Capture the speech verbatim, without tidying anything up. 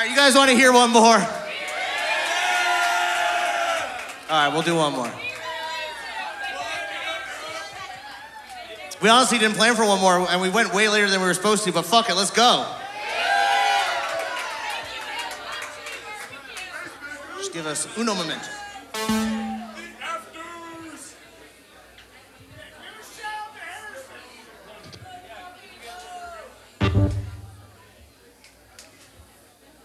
right, you guys want to hear one more? All right, we'll do one more. We honestly didn't plan for one more, and we went way later than we were supposed to, but fuck it, let's go. Just give us uno momento.